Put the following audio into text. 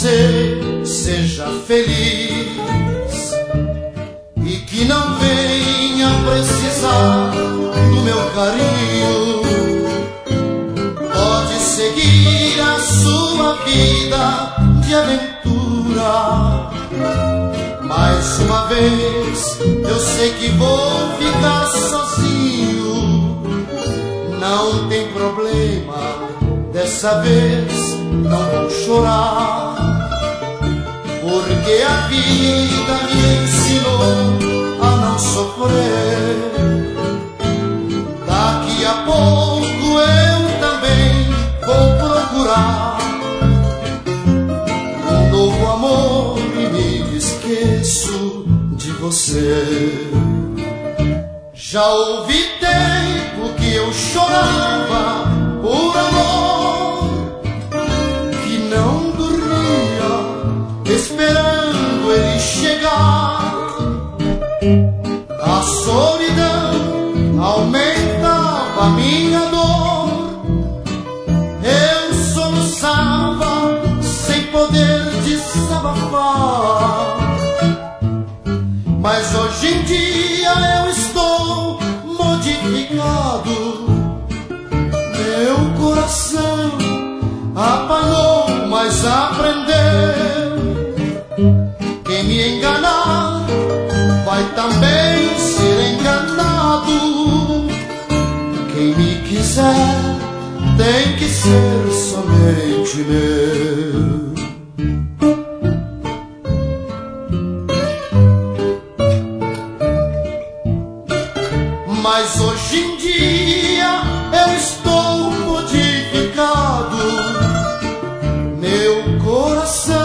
você seja feliz e que não venha precisar do meu carinho. Pode seguir a sua vida de aventura. Mais uma vez eu sei que vou ficar sozinho. Não tem problema, dessa vez não vou chorar, porque a vida me ensinou a não sofrer. Daqui a pouco eu também vou procurar um novo amor e me esqueço de você. Já houve tempo que eu chorava por amor, que não dormia esperando ele chegar. A solidão aumentava a minha dor, eu soluçava sem poder desabafar. Mas hoje em dia eu estou modificado. Meu coração apanhou, mas aprendeu. Quem me enganar vai também ser enganado. Quem me quiser tem que ser somente meu. Mas hoje em dia eu estou modificado. Meu coração